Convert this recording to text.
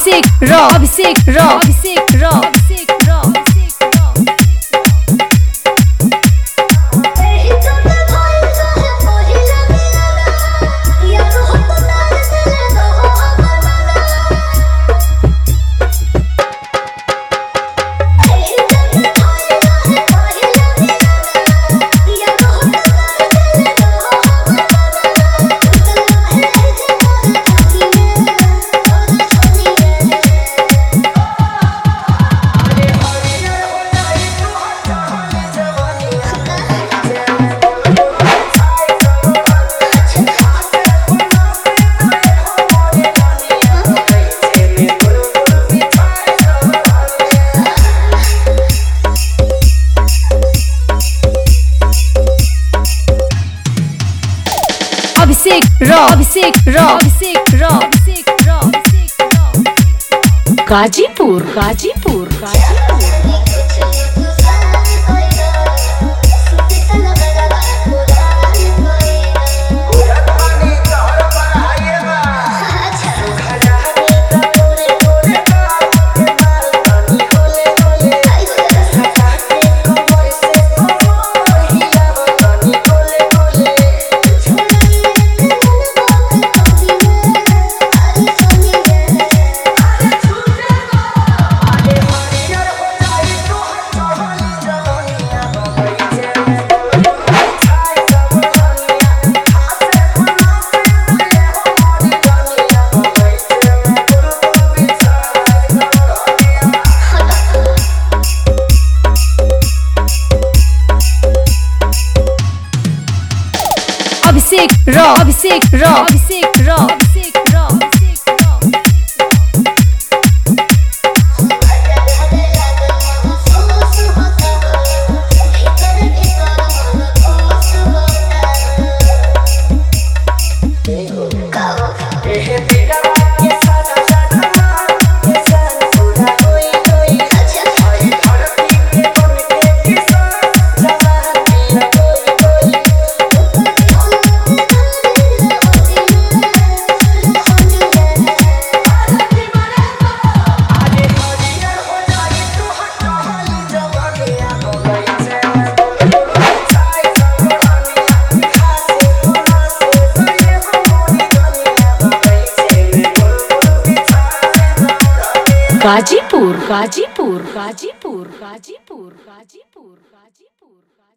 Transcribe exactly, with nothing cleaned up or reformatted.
Abhishek Raw Abhishek Raw Abhishek Raw Abhishek Raw Abhishek Raw Abhishek Raw Abhishek Raw Abhishek Raw Abhishek Raw Abhishek Raw Ghazipur Ghazipur Ghazipur Abhishek Raw Abhishek Raw Abhishek Raw Abhishek Raw Abhishek Raw Ghazipur Ghazipur Ghazipur Ghazipur Ghazipur Ghazipur